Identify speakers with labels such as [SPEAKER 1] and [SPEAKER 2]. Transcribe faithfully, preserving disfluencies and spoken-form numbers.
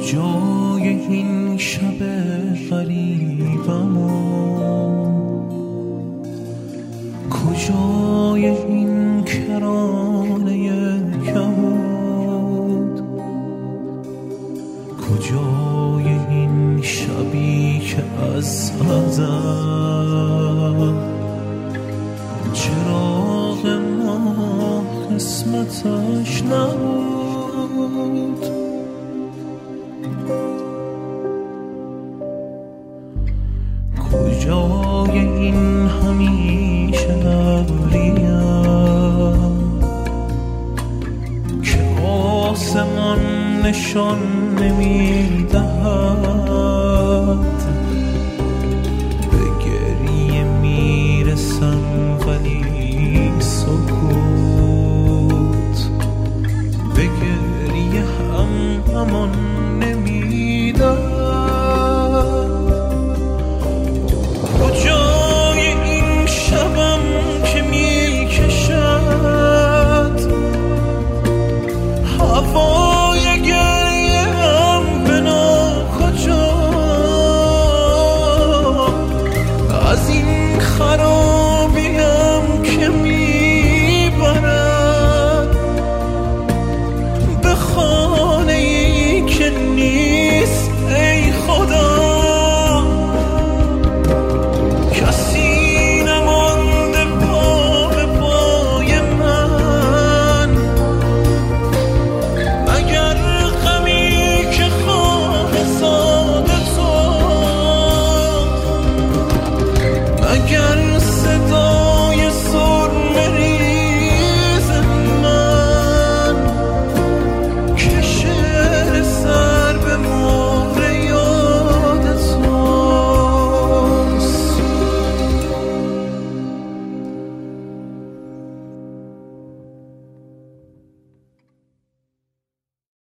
[SPEAKER 1] کجای این شب غریبم کجای این کرانه کبود کجای این شبی که از ازل چراغ ما قسمتش نبود کجای این همیشه ابریم که آسمان نشان نمیدهد به گریه میرسم ولی سکوت به گریه هم همان